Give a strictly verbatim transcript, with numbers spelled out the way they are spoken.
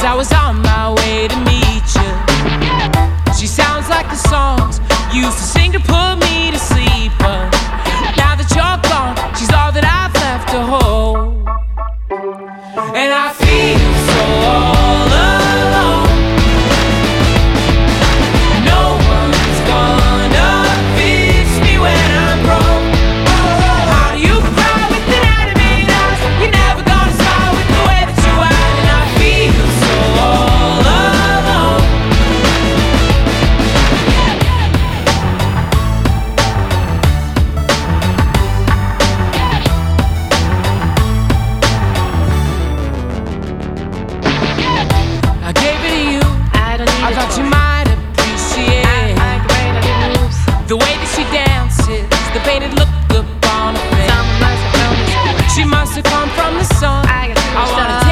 I was on my way to meet you. She sounds like the songs you used to sing to put me to sleep, but now that you're gone, she's all that I've left to hold. And I feel so all alone. No one's gonna fix me when I'm broke. How do you cry with an animated eyes? You're never gonna smile with the way that you act. And I feel so all alone. I gave it to you. I don't need I a thought toy. you might appreciate I like the way that it moves. the way that she dances, the painted look upon her face. Someone must have known this. She must have come from the sun. I got too I much wanna stuff.